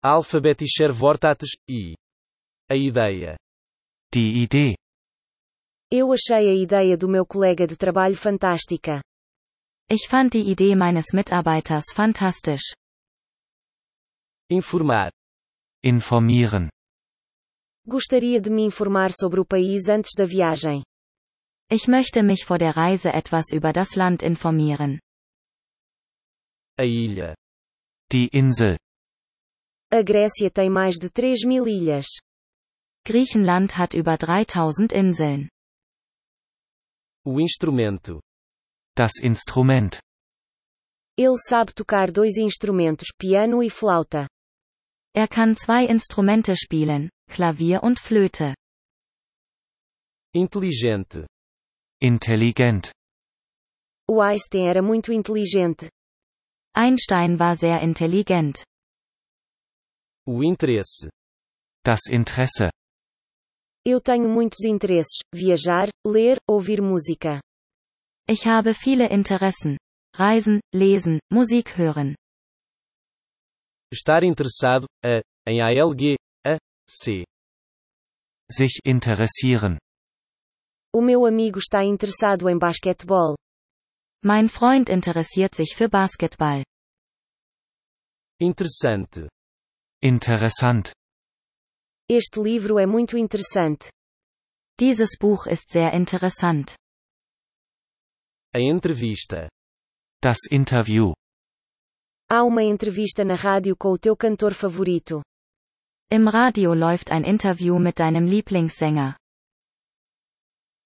Alphabetischer Wortates, e. A ideia. Die Idee. Eu achei a ideia do meu colega de trabalho fantástica. Ich fand die Idee meines Mitarbeiters fantastisch. Informar. Informieren. Gostaria de me informar sobre o país antes da viagem. Ich möchte mich vor der Reise etwas über das Land informieren. A ilha. Die Insel. A Grécia tem mais de 3.000 ilhas. Griechenland hat über 3000 Inseln. O instrumento. Das Instrument. Ele sabe tocar 2 instrumentos, piano e flauta. Er kann 2 Instrumente spielen, Klavier und Flöte. Inteligente. Intelligent. O Einstein era muito inteligente. Einstein war sehr intelligent. O interesse. Das Interesse. Eu tenho muitos interesses: viajar, ler, ouvir música. Ich habe viele Interessen. Reisen, lesen, Musik hören. Estar interessado, em ALG, C. Sich interessieren. O meu amigo está interessado em basquetebol. Mein Freund interessiert sich für Basketball. Interessante. Interessant. Este livro é muito interessante. Dieses Buch ist sehr interessant. A entrevista. Das Interview. Há uma entrevista na rádio com o teu cantor favorito. Im Radio läuft ein Interview mit deinem Lieblingssänger.